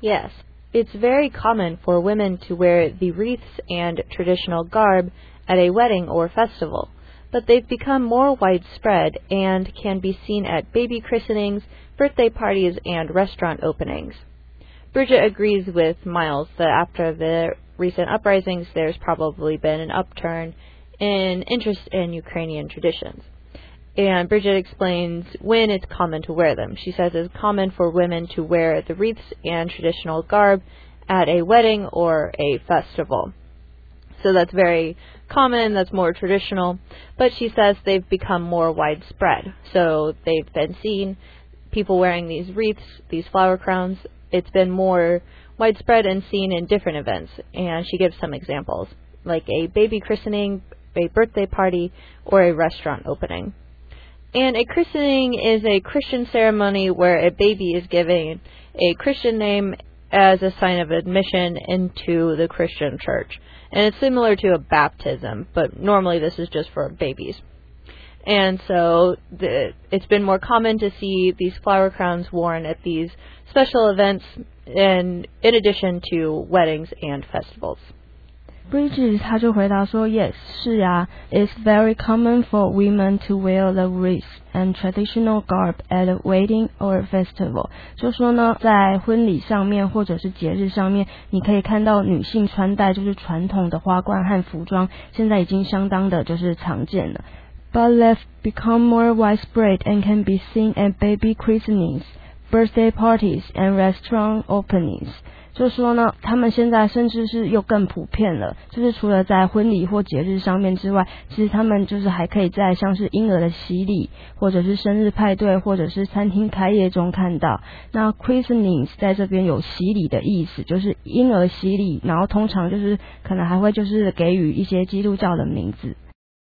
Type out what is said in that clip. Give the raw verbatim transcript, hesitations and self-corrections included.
Yes, it's very common for women to wear the wreaths and traditional garb at a wedding or festival, but they've become more widespread and can be seen at baby christenings, birthday parties, and restaurant openings. Bridget agrees with Miles that after the recent uprisings, there's probably been an upturn in interest in Ukrainian traditions. And Bridget explains when it's common to wear them. She says it's common for women to wear the wreaths and traditional garb at a wedding or a festival. So that's very common, that's more traditional. But she says they've become more widespread. So they've been seen, people wearing these wreaths, these flower crowns. It's been more widespread and seen in different events. And she gives some examples, like a baby christening, a birthday party, or a restaurant opening. And a christening is a Christian ceremony where a baby is given a Christian name as a sign of admission into the Christian church. And it's similar to a baptism, but normally this is just for babies. And so the, it's been more common to see these flower crowns worn at these special events in, in addition to weddings and festivals. Bridget 她就回答说 Yes, 是啊 It's very common for women to wear the wreath and traditional garb at a wedding or a festival. 就说呢，在婚礼上面或者是节日上面，你可以看到女性穿戴就是传统的花冠和服装，现在已经相当的就是常见了。But they've become more widespread and can be seen at baby christenings, birthday parties, and restaurant openings. 就说呢，他们现在甚至是又更普遍了，就是除了在婚礼或节日上面之外，其实他们就是还可以在像是婴儿的洗礼，或者是生日派对，或者是餐厅开业中看到。那 christenings 在这边有洗礼的意思，就是婴儿洗礼，然后通常就是可能还会就是给予一些基督教的名字。